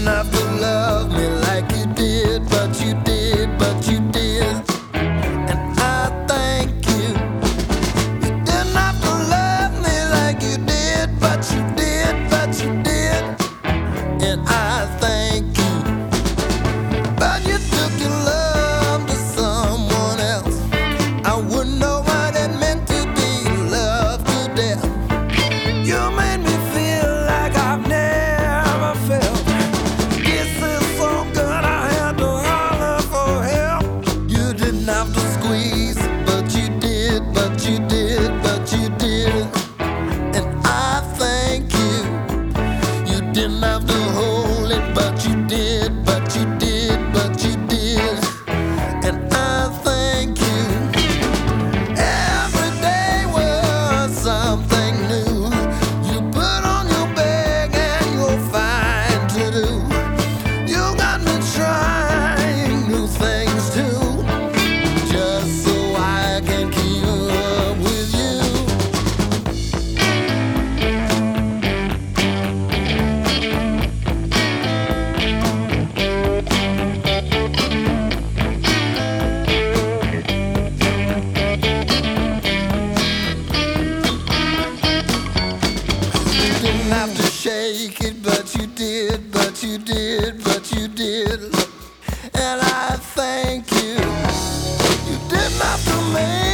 have to love me like you did, but you did, but you did. And I thank you. You didn't have to love me like you did, but you did, but you did. And I thank you. But you took your love to someone else. I wouldn't know what it meant to be loved to death. You made me feel like I've never felt. This is so good I had to holler for help. You didn't have to squeeze, but you did, but you did, but you did. And I thank you. You didn't have to hold it, but you did, but you did, but you did. And I thank you. Every day was something new. You put on your bag and you're fine to do. You got me trying new things too, just so I can keep up with you. You didn't have to shake it, but you did, but you did, but you did. And I thank you. You didn't have to make